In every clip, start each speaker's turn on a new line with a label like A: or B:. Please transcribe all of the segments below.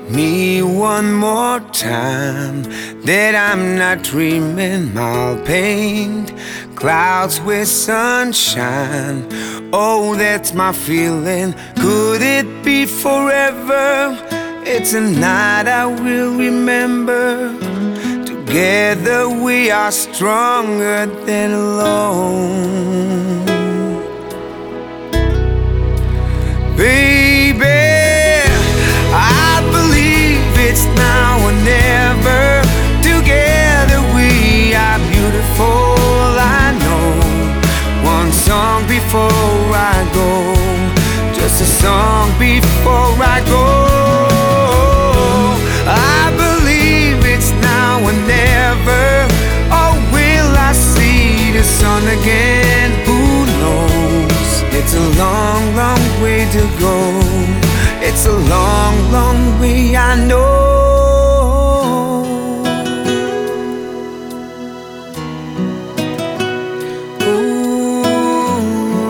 A: me one more time that I'm not dreaming. I'll paint clouds with sunshine. Oh, that's my feeling. Could it be forever? It's a night I will remember. Together we are stronger than alone. Baby, I believe it's now or never. Together we are beautiful. I know one song before I go, just a song before I go. I believe it's now or never. Oh, will I see the sun again? Who knows? It's a long, long way to go. It's a long, long way, I know. Ooh,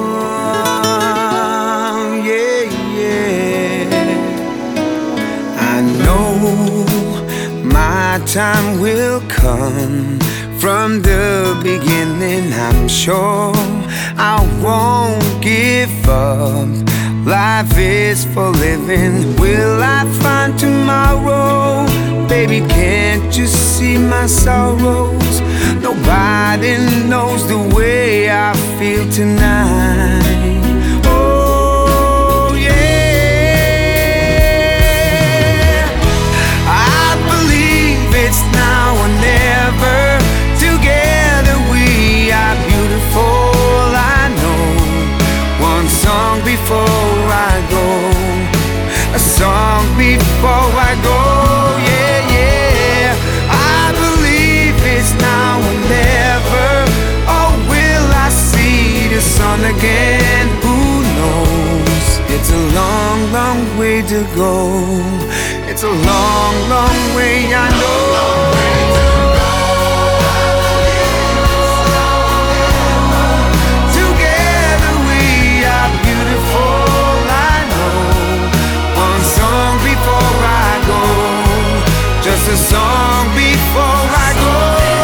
A: yeah, yeah. I know my time will come. From the beginning, I'm sure I won't give up. Life is for living. Will I find tomorrow? Baby, can't you see my sorrows? Nobody knows the way I feel tonight. Oh, yeah. I believe it's now or never. Together we are beautiful. I know one song before I go, a song before I go. Yeah, yeah. I believe it's now or never. Oh, will I see the sun again? Who knows? It's a long, long way to go. It's a long, long way, I know. Just a song before I go.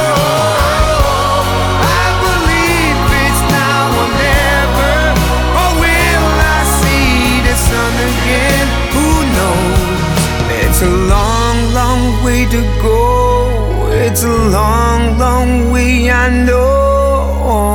A: I believe it's now or never. Or will I see the sun again? Who knows? It's a long, long way to go. It's a long, long way, I know.